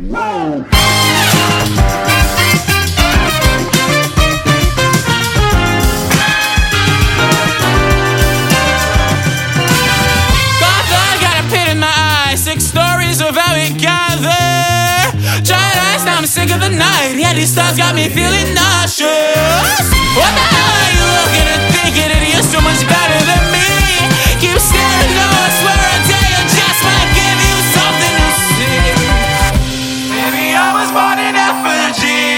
Whoa. I'm sick of the night, yeah, these stars got me feeling nauseous. What the hell are you looking and thinking that you're so much better than me? Keep staring, no, I swear a day I just might give you something to see. Maybe I was born in effigy.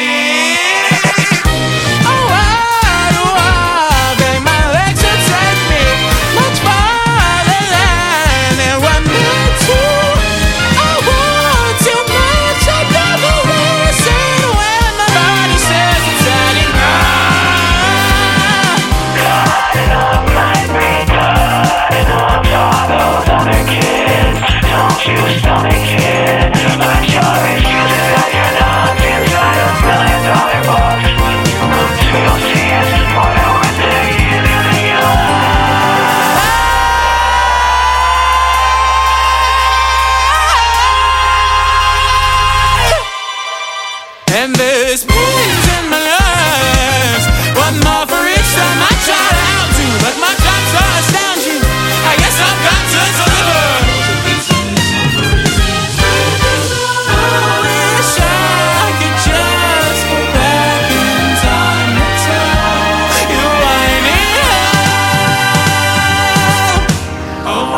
And there's pains in my life. One more for each time I try to out you. But my job's to astound you. I guess I've got to deliver. I wish I could just go back in time to tell you I need help. Oh,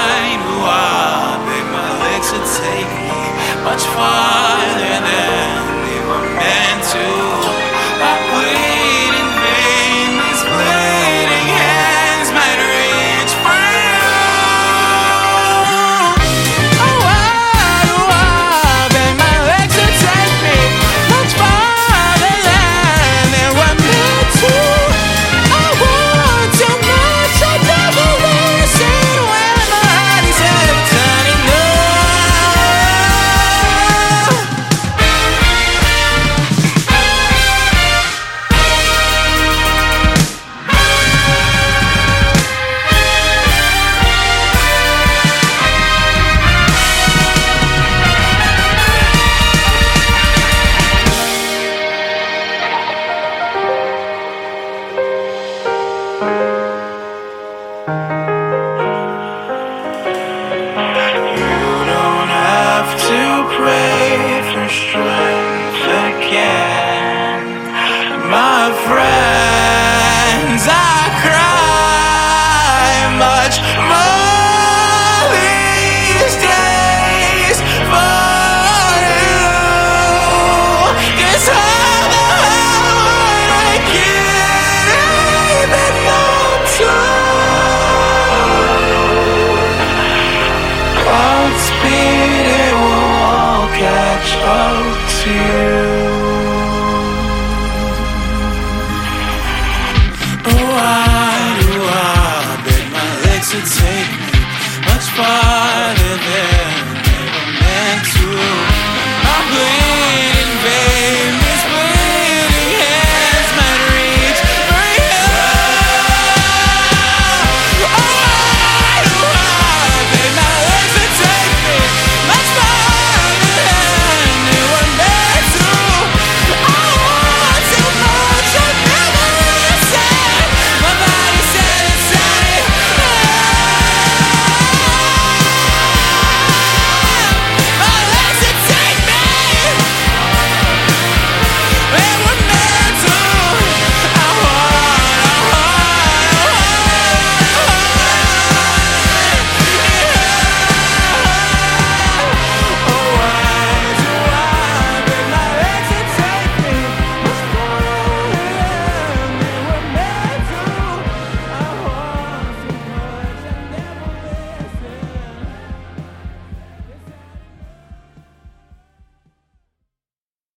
I beg my legs to take me much farther than meant to. I wait in vain. These bleeding hands might reach for you. Oh, I beg my legs to take me much farther than they were meant to. I want too much. I never listen when my heart is turning no. Strength again, my friends. I cry much more these days for you. 'Cause how the hell would I get even more true? Godspeed, it will all catch up to you.